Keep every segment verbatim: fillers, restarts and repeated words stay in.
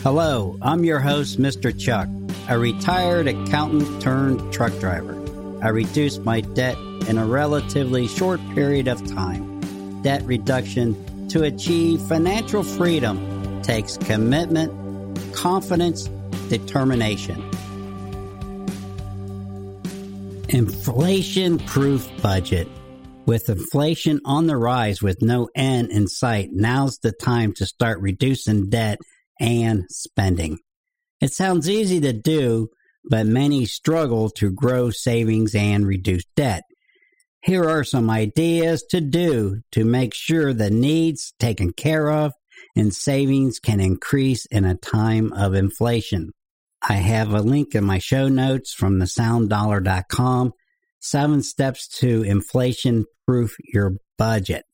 Hello, I'm your host, Mister Chuck, a retired accountant turned truck driver. I reduced my debt in a relatively short period of time. Debt reduction to achieve financial freedom takes commitment, confidence, determination. Inflation-proof budget. With inflation on the rise with no end in sight, now's the time to start reducing debt and spending. It sounds easy to do, but many struggle to grow savings and reduce debt. Here are some ideas to do to make sure the needs taken care of and savings can increase in a time of inflation. I have a link in my show notes from the sound dollar dot com. Seven steps to inflation-proof your budget.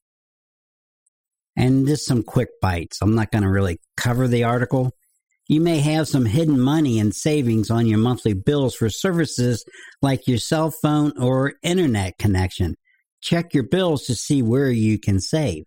And just some quick bites. I'm not going to really cover the article. You may have some hidden money and savings on your monthly bills for services like your cell phone or internet connection. Check your bills to see where you can save.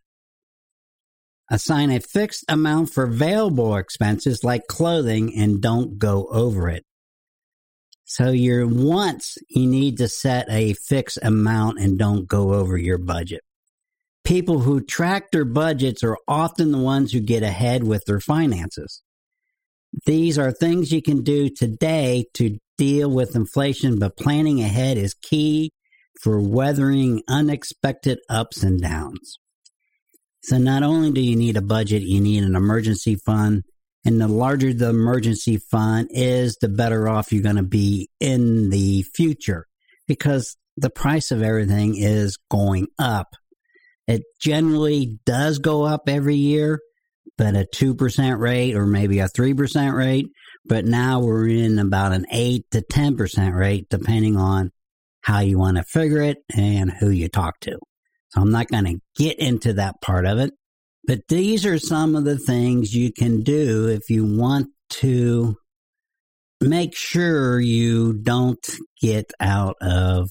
Assign a fixed amount for available expenses like clothing and don't go over it. So your wants, you need to set a fixed amount and don't go over your budget. People who track their budgets are often the ones who get ahead with their finances. These are things you can do today to deal with inflation, but planning ahead is key for weathering unexpected ups and downs. So not only do you need a budget, you need an emergency fund. And the larger the emergency fund is, the better off you're going to be in the future because the price of everything is going up. It generally does go up every year, but a two percent rate or maybe a three percent rate. But now we're in about an eight to ten percent rate, depending on how you want to figure it and who you talk to. So I'm not going to get into that part of it. But these are some of the things you can do if you want to make sure you don't get out of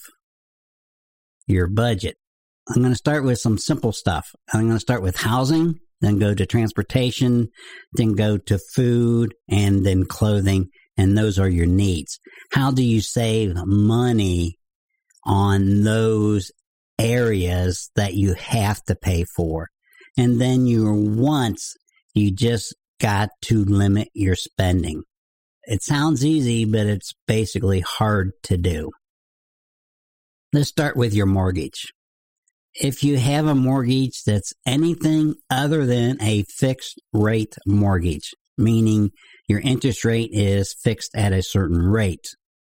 your budget. I'm going to start with some simple stuff. I'm going to start with housing, then go to transportation, then go to food, and then clothing, and those are your needs. How do you save money on those areas that you have to pay for? And then your wants, you just got to limit your spending. It sounds easy, but it's basically hard to do. Let's start with your mortgage. If you have a mortgage that's anything other than a fixed rate mortgage, meaning your interest rate is fixed at a certain rate,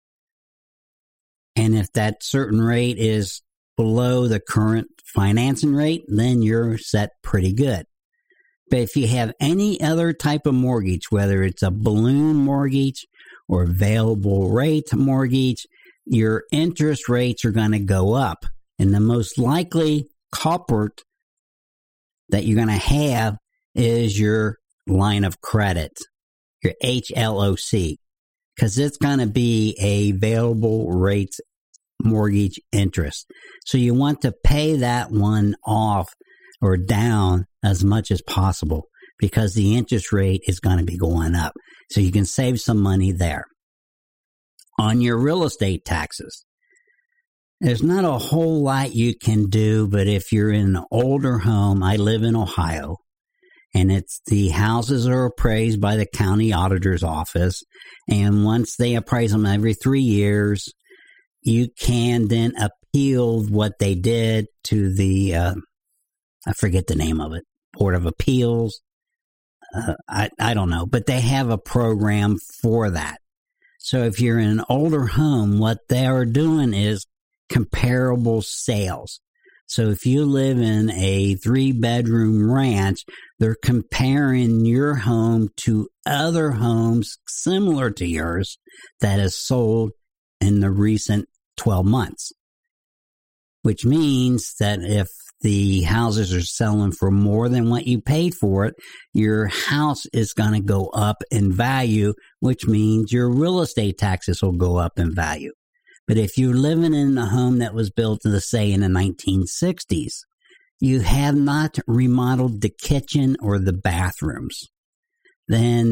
and if that certain rate is below the current financing rate, then you're set pretty good. But if you have any other type of mortgage, whether it's a balloon mortgage or available rate mortgage, your interest rates are going to go up. And the most likely culprit that you're going to have is your line of credit, your H L O C, because it's going to be a available rate mortgage interest. So you want to pay that one off or down as much as possible because the interest rate is going to be going up. So you can save some money there. On your real estate taxes, there's not a whole lot you can do, but if you're in an older home, I live in Ohio, and it's the houses are appraised by the county auditor's office, and once they appraise them every three years, you can then appeal what they did to the, uh, I forget the name of it, Board of Appeals. Uh, I, I don't know, but they have a program for that. So if you're in an older home, what they are doing is comparable sales. So if you live in a three-bedroom ranch, they're comparing your home to other homes similar to yours that is sold in the recent twelve months, which means that if the houses are selling for more than what you paid for it, your house is going to go up in value, which means your real estate taxes will go up in value. But if you're living in a home that was built, let's say, in the nineteen sixties, you have not remodeled the kitchen or the bathrooms, then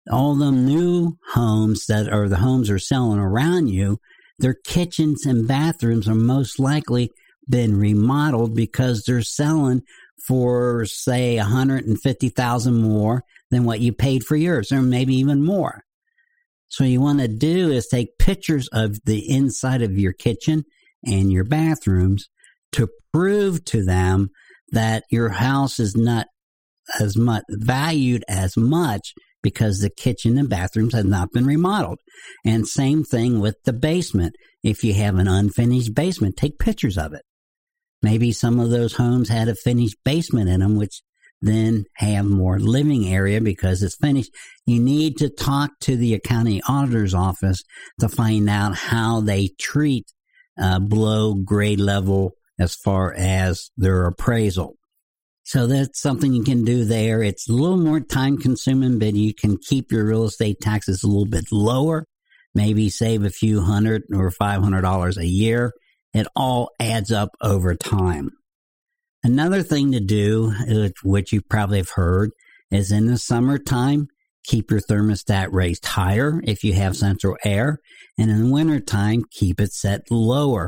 All the new homes that are the homes are selling around you, their kitchens and bathrooms are most likely been remodeled because they're selling for, say, one hundred fifty thousand dollars more than what you paid for yours, or maybe even more. So what you want to do is take pictures of the inside of your kitchen and your bathrooms to prove to them that your house is not as much valued as much because the kitchen and bathrooms have not been remodeled. And same thing with the basement. If you have an unfinished basement, take pictures of it. Maybe some of those homes had a finished basement in them, which then have more living area because it's finished. You need to talk to the accounting auditor's office to find out how they treat uh, below grade level as far as their appraisal. So that's something you can do there. It's a little more time consuming, but you can keep your real estate taxes a little bit lower, maybe save a few hundred or five hundred dollars a year. It all adds up over time. Another thing to do, which you probably have heard, is in the summertime, keep your thermostat raised higher if you have central air, and in the wintertime, keep it set lower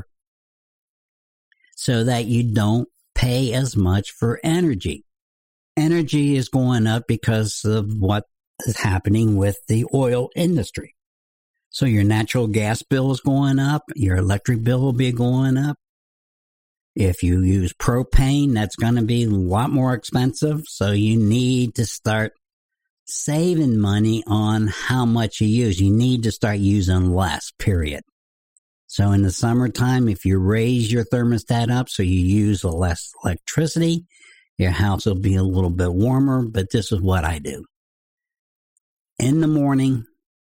so that you don't pay as much for energy. Energy is going up because of what is happening with the oil industry. So your natural gas bill is going up, your electric bill will be going up. If you use propane, that's going to be a lot more expensive, so you need to start saving money on how much you use. You need to start using less, period. So in the summertime, if you raise your thermostat up so you use less electricity, your house will be a little bit warmer, but this is what I do. In the morning,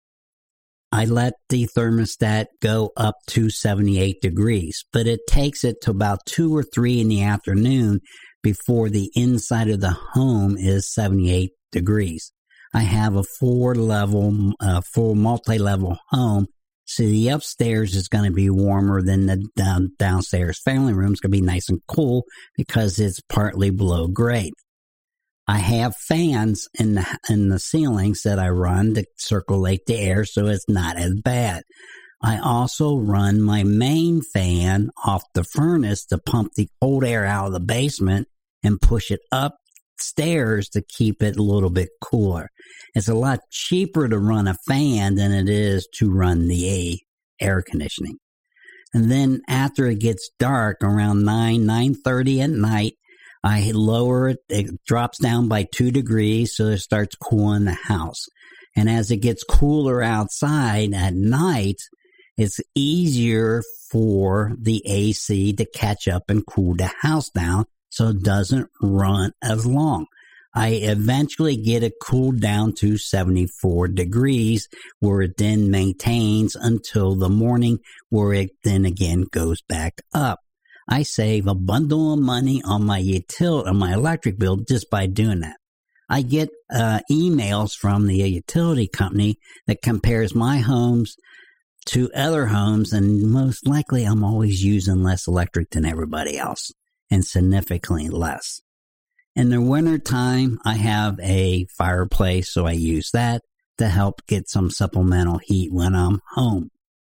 I let the thermostat go up to seventy-eight degrees, but it takes it to about two or three in the afternoon before the inside of the home is seventy-eight degrees. I have a four-level, uh, full multi-level home, so the upstairs is going to be warmer than the down, downstairs family room. It's going to be nice and cool because it's partly below grade. I have fans in the, in the ceilings that I run to circulate the air so it's not as bad. I also run my main fan off the furnace to pump the cold air out of the basement and push it upstairs to keep it a little bit cooler. It's a lot cheaper to run a fan than it is to run the air conditioning. And then after it gets dark around nine, nine thirty at night, I lower it, it drops down by two degrees so it starts cooling the house. And as it gets cooler outside at night, it's easier for the A C to catch up and cool the house down so it doesn't run as long. I eventually get it cooled down to seventy-four degrees, where it then maintains until the morning, where it then again goes back up. I save a bundle of money on my utility, on my electric bill just by doing that. I get uh, emails from the utility company that compares my homes to other homes, and most likely I'm always using less electric than everybody else, and significantly less. In the wintertime, I have a fireplace, so I use that to help get some supplemental heat when I'm home.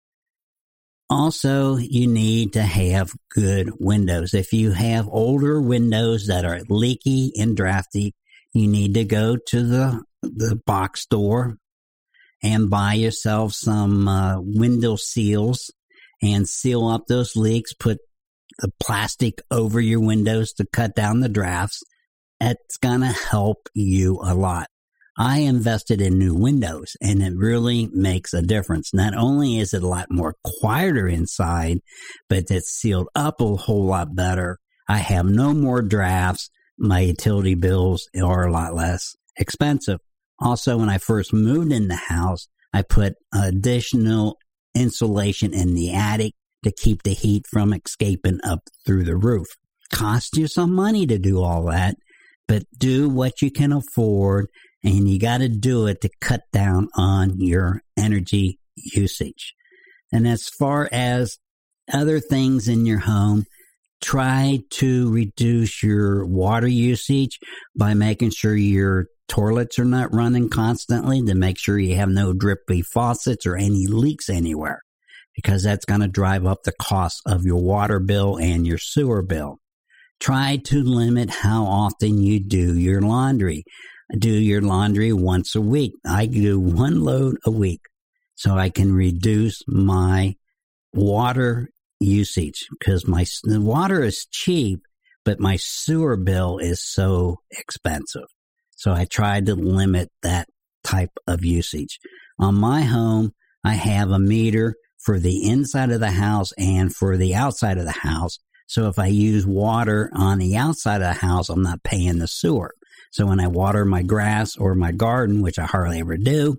Also, you need to have good windows. If you have older windows that are leaky and drafty, you need to go to the, the box store and buy yourself some uh, window seals and seal up those leaks. Put the plastic over your windows to cut down the drafts. It's going to help you a lot. I invested in new windows, and it really makes a difference. Not only is it a lot more quieter inside, but it's sealed up a whole lot better. I have no more drafts. My utility bills are a lot less expensive. Also, when I first moved in the house, I put additional insulation in the attic to keep the heat from escaping up through the roof. Cost you some money to do all that, but do what you can afford. And you got to do it to cut down on your energy usage. And as far as other things in your home, Try to reduce your water usage by making sure your toilets are not running constantly, to make sure you have no drippy faucets or any leaks anywhere, because that's going to drive up the cost of your water bill and your sewer bill. Try to limit how often you do your laundry. Do your laundry once a week. I do one load a week so I can reduce my water usage, because my the water is cheap, but my sewer bill is so expensive. So I tried to limit that type of usage. On my home, I have a meter for the inside of the house and for the outside of the house. So if I use water on the outside of the house, I'm not paying the sewer. So when I water my grass or my garden, which I hardly ever do,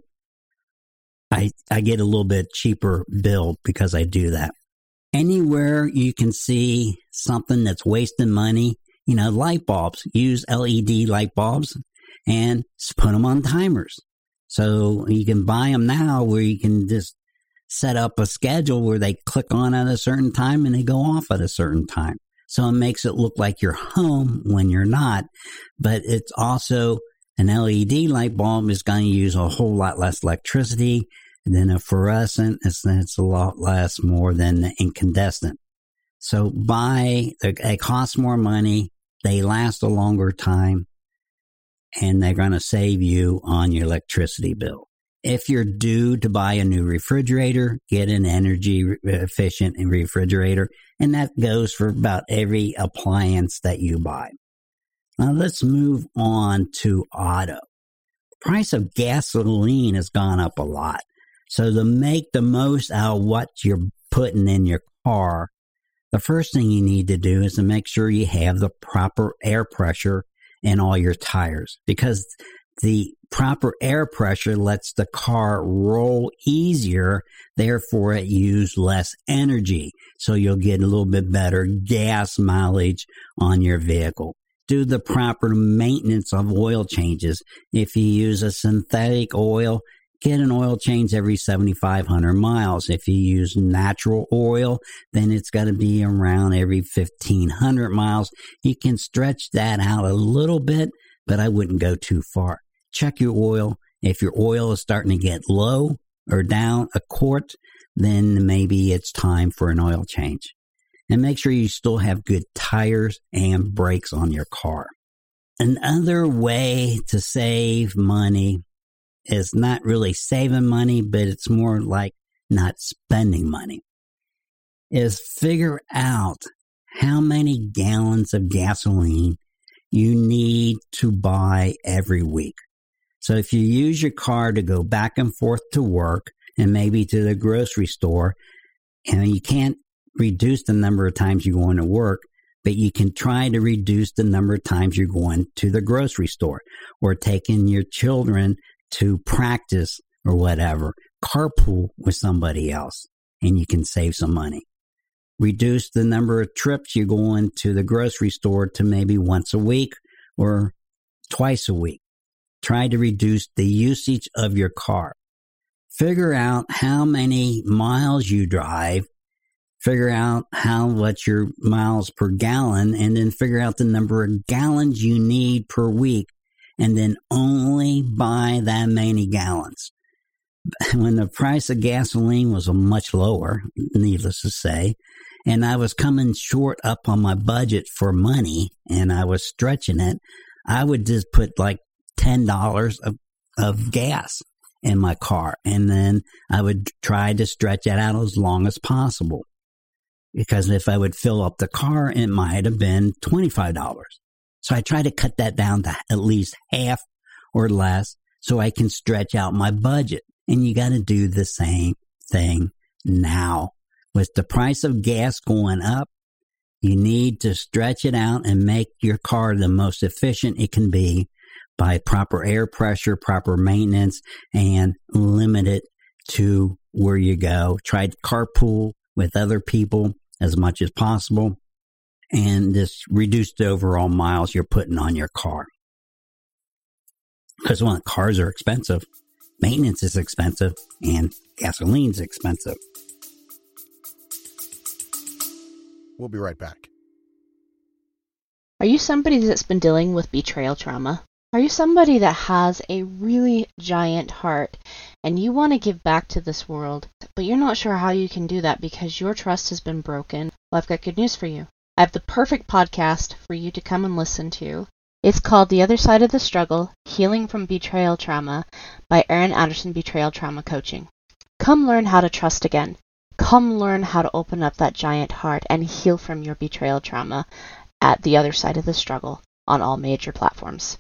I, I get a little bit cheaper bill because I do that. Anywhere you can see something that's wasting money, you know, light bulbs, use L E D light bulbs and put them on timers. So you can buy them now where you can just set up a schedule where they click on at a certain time and they go off at a certain time. So it makes it look like you're home when you're not. But it's also an L E D light bulb is going to use a whole lot less electricity than a fluorescent. It's, it's a lot less more than the incandescent. So buy, they cost more money, they last a longer time, and they're going to save you on your electricity bill. If you're due to buy a new refrigerator, get an energy efficient refrigerator, and that goes for about every appliance that you buy. Now let's move on to auto. The price of gasoline has gone up a lot. So to make the most out of what you're putting in your car, the first thing you need to do is to make sure you have the proper air pressure in all your tires, because the proper air pressure lets the car roll easier, therefore it uses less energy. So you'll get a little bit better gas mileage on your vehicle. Do the proper maintenance of oil changes. If you use a synthetic oil, get an oil change every seventy-five hundred miles. If you use natural oil, then it's got to be around every fifteen hundred miles. You can stretch that out a little bit, but I wouldn't go too far. Check your oil. If your oil is starting to get low or down a quart, then maybe it's time for an oil change. And make sure you still have good tires and brakes on your car. Another way to save money is not really saving money, but it's more like not spending money, is figure out how many gallons of gasoline you need to buy every week. So if you use your car to go back and forth to work and maybe to the grocery store, and you can't reduce the number of times you go into work, but you can try to reduce the number of times you're going to the grocery store or taking your children to practice or whatever. Carpool with somebody else and you can save some money. Reduce the number of trips you're going to the grocery store to maybe once a week or twice a week. Try to reduce the usage of your car. Figure out how many miles you drive. Figure out how what's your miles per gallon, and then figure out the number of gallons you need per week, and then only buy that many gallons. When the price of gasoline was much lower, needless to say, and I was coming short up on my budget for money, and I was stretching it, I would just put like ten dollars of, of gas in my car, and then I would try to stretch it out as long as possible. Because if I would fill up the car, it might have been twenty-five dollars. So I try to cut that down to at least half or less so I can stretch out my budget. And you got to do the same thing now. With the price of gas going up, you need to stretch it out and make your car the most efficient it can be by proper air pressure, proper maintenance, and limit it to where you go. Try to carpool with other people as much as possible, and just reduce the overall miles you're putting on your car. Because one, cars are expensive, maintenance is expensive, and gasoline's expensive. We'll be right back. Are you somebody that's been dealing with betrayal trauma? Are you somebody that has a really giant heart and you want to give back to this world, but you're not sure how you can do that because your trust has been broken? Well, I've got good news for you. I have the perfect podcast for you to come and listen to. It's called The Other Side of the Struggle, Healing from Betrayal Trauma by Erin Anderson Betrayal Trauma Coaching. Come learn how to trust again. Come learn how to open up that giant heart and heal from your betrayal trauma at The Other Side of the Struggle on all major platforms.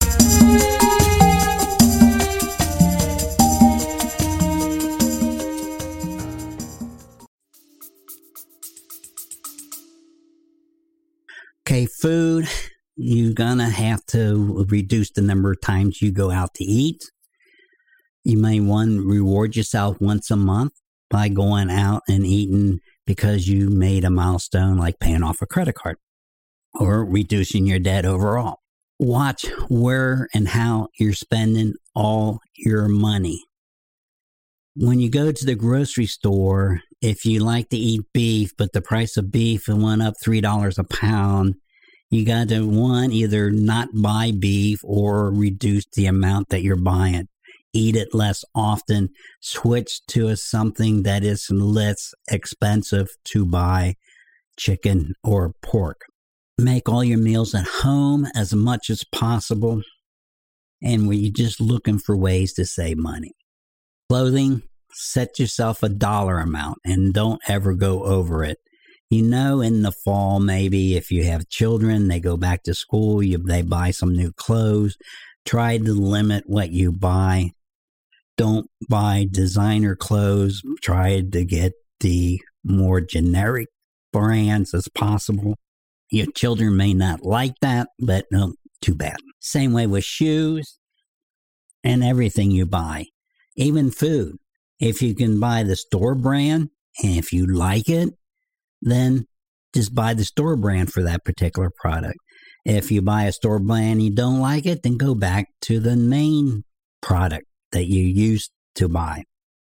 Okay, food, you're going to have to reduce the number of times you go out to eat. You may want to reward yourself once a month by going out and eating because you made a milestone like paying off a credit card or reducing your debt overall. Watch where and how you're spending all your money. When you go to the grocery store, if you like to eat beef, but the price of beef went up three dollars a pound, you got to, one, either not buy beef or reduce the amount that you're buying. Eat it less often. Switch to a, something that is less expensive to buy, chicken or pork. Make all your meals at home as much as possible. And we're just looking for ways to save money. Clothing, set yourself a dollar amount and don't ever go over it. You know, in the fall, maybe if you have children, they go back to school, you, they buy some new clothes. Try to limit what you buy. Don't buy designer clothes. Try to get the more generic brands as possible. Your children may not like that, but no, too bad. Same way with shoes and everything you buy, even food. If you can buy the store brand, and if you like it, then just buy the store brand for that particular product. If you buy a store brand and you don't like it, then go back to the main product that you used to buy.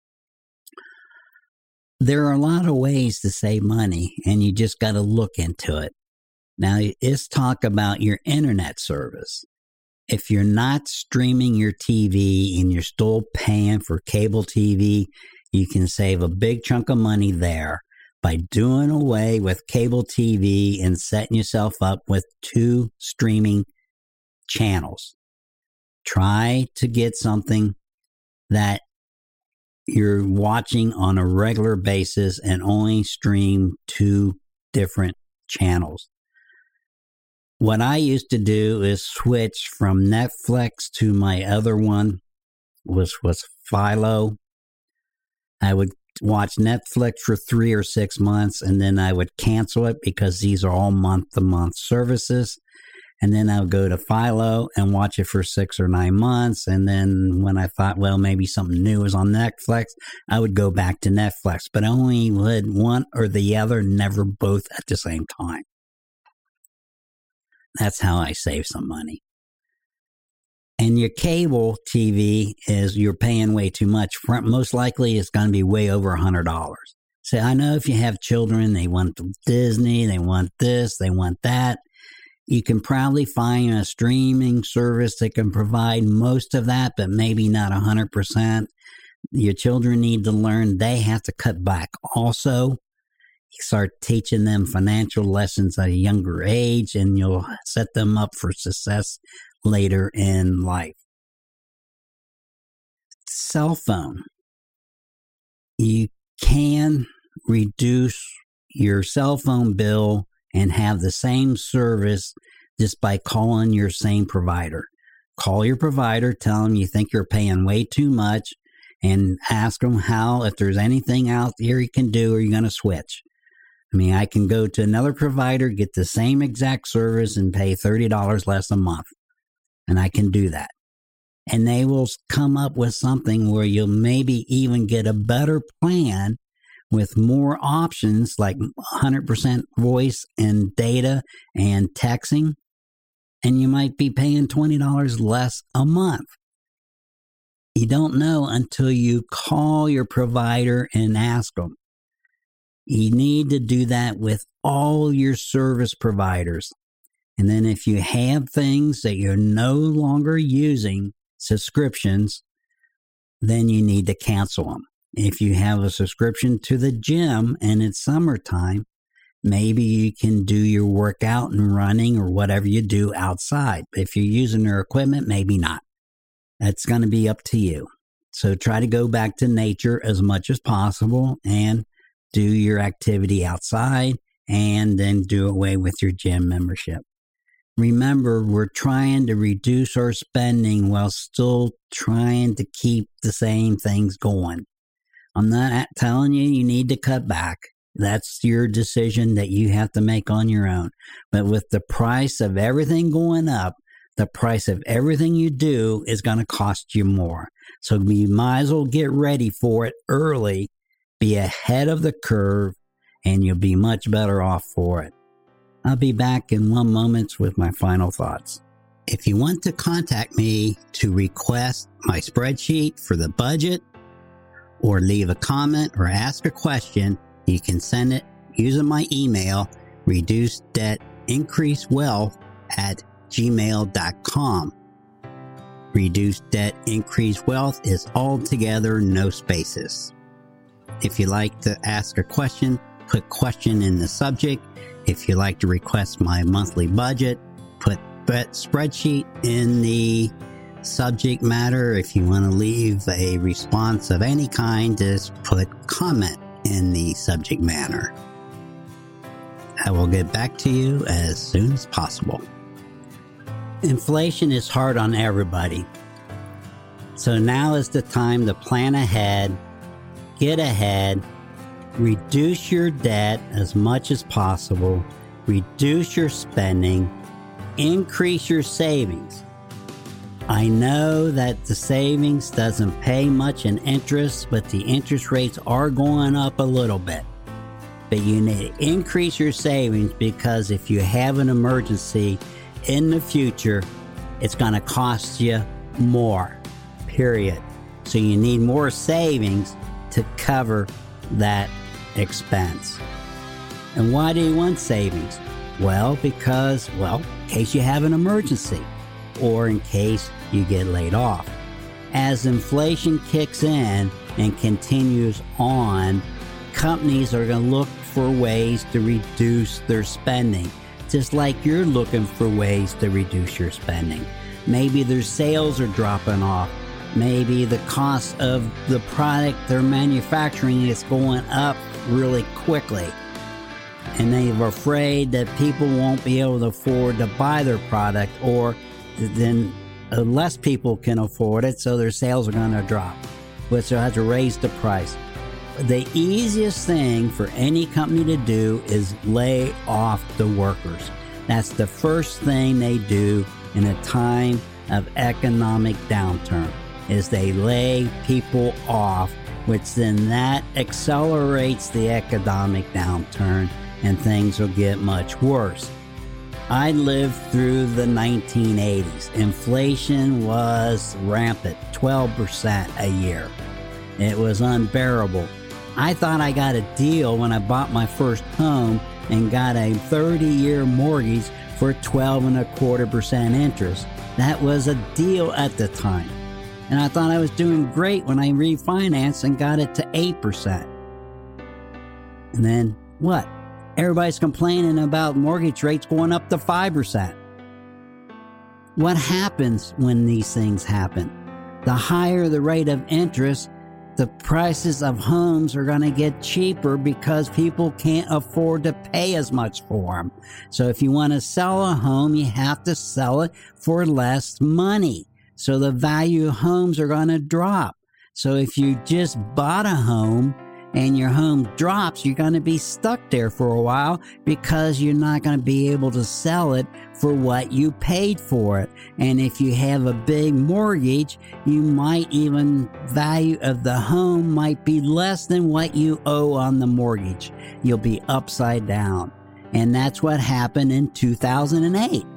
There are a lot of ways to save money, and you just got to look into it. Now, let's talk about your internet service. If you're not streaming your T V and you're still paying for cable T V, you can save a big chunk of money there by doing away with cable T V and setting yourself up with two streaming channels. Try to get something that you're watching on a regular basis and only stream two different channels. What I used to do is switch from Netflix to my other one, which was Philo. I would watch Netflix for three or six months, and then I would cancel it because these are all month-to-month services. And then I would go to Philo and watch it for six or nine months. And then when I thought, well, maybe something new is on Netflix, I would go back to Netflix. But I only would one or the other, never both at the same time. That's how I save some money. And your cable T V is you're paying way too much. Most likely it's going to be way over one hundred dollars. So I know if you have children, they want Disney, they want this, they want that. You can probably find a streaming service that can provide most of that, but maybe not one hundred percent. Your children need to learn they have to cut back also. You start teaching them financial lessons at a younger age, and you'll set them up for success later in life. Cell phone. You can reduce your cell phone bill and have the same service just by calling your same provider. Call your provider, tell them you think you're paying way too much, and ask them how, if there's anything out there you can do, or you're going to switch. I mean, I can go to another provider, get the same exact service, and pay thirty dollars less a month. And I can do that. And they will come up with something where you'll maybe even get a better plan with more options like one hundred percent voice and data and texting. And you might be paying twenty dollars less a month. You don't know until you call your provider and ask them. You need to do that with all your service providers. And then if you have things that you're no longer using, subscriptions, then you need to cancel them. If you have a subscription to the gym and it's summertime, maybe you can do your workout and running or whatever you do outside. If you're using their equipment, maybe not. That's going to be up to you. So try to go back to nature as much as possible and do your activity outside, and then do away with your gym membership. Remember, we're trying to reduce our spending while still trying to keep the same things going. I'm not telling you you need to cut back. That's your decision that you have to make on your own. But with the price of everything going up, the price of everything you do is going to cost you more. So you might as well get ready for it early, be ahead of the curve, and you'll be much better off for it. I'll be back in one moment with my final thoughts. If you want to contact me to request my spreadsheet for the budget, or leave a comment or ask a question, you can send it using my email, reduce debt increase wealth at gmail dot com. Reduce debt increase wealth is all together, no spaces. If you like to ask a question, put question in the subject. If you like to request my monthly budget, put spreadsheet in the subject matter. If you want to leave a response of any kind, just put comment in the subject matter. I will get back to you as soon as possible. Inflation is hard on everybody. So now is the time to plan ahead, get ahead, reduce your debt as much as possible, reduce your spending, increase your savings. I know that the savings doesn't pay much in interest, but the interest rates are going up a little bit. But you need to increase your savings, because if you have an emergency in the future, it's going to cost you more, period. So you need more savings to cover that expense. And why do you want savings? Well, because, well, in case you have an emergency, or in case you get laid off. As inflation kicks in and continues on, companies are going to look for ways to reduce their spending, just like you're looking for ways to reduce your spending. Maybe their sales are dropping off. Maybe the cost of the product they're manufacturing is going up really quickly, and they're afraid that people won't be able to afford to buy their product, or then uh, less people can afford it, so their sales are going to drop, which will have to raise the price. The easiest thing for any company to do is lay off the workers. That's the first thing they do in a time of economic downturn, is they lay people off, which then that accelerates the economic downturn, and things will get much worse. I lived through the nineteen eighties. Inflation was rampant, twelve percent a year. It was unbearable. I thought I got a deal when I bought my first home and got a thirty-year mortgage for twelve and a quarter percent interest. That was a deal at the time. And I thought I was doing great when I refinanced and got it to eight percent. And then what? Everybody's complaining about mortgage rates going up to five percent. What happens when these things happen? The higher the rate of interest, the prices of homes are going to get cheaper, because people can't afford to pay as much for them. So if you want to sell a home, you have to sell it for less money. So the value of homes are going to drop. So if you just bought a home and your home drops, you're going to be stuck there for a while, because you're not going to be able to sell it for what you paid for it. And if you have a big mortgage, you might even, value of the home might be less than what you owe on the mortgage. You'll be upside down. And that's what happened in two thousand eight.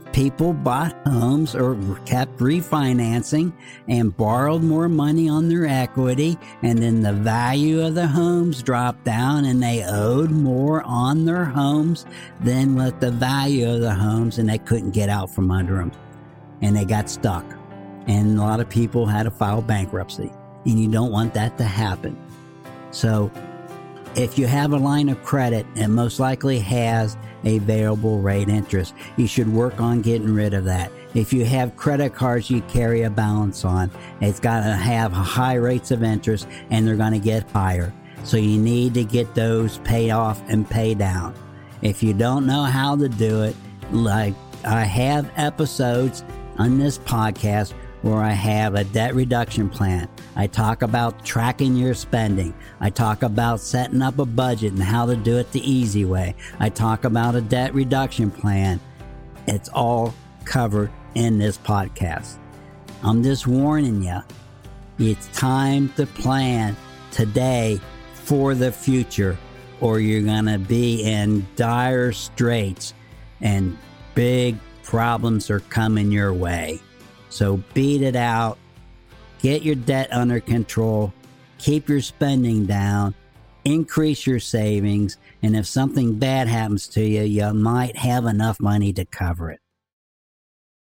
people bought homes or kept refinancing and borrowed more money on their equity, and then the value of the homes dropped down and they owed more on their homes than what the value of the homes, and they couldn't get out from under them. And they got stuck. And a lot of people had to file bankruptcy. And you don't want that to happen. So if you have a line of credit, it most likely has a variable rate interest. You should work on getting rid of that. If you have credit cards you carry a balance on, it's got to have high rates of interest and they're going to get higher. So you need to get those paid off and pay down. If you don't know how to do it, like I have episodes on this podcast where I have a debt reduction plan. I talk about tracking your spending. I talk about setting up a budget and how to do it the easy way. I talk about a debt reduction plan. It's all covered in this podcast. I'm just warning you, it's time to plan today for the future, or you're going to be in dire straits and big problems are coming your way. So beat it out, get your debt under control, keep your spending down, increase your savings, and if something bad happens to you, you might have enough money to cover it.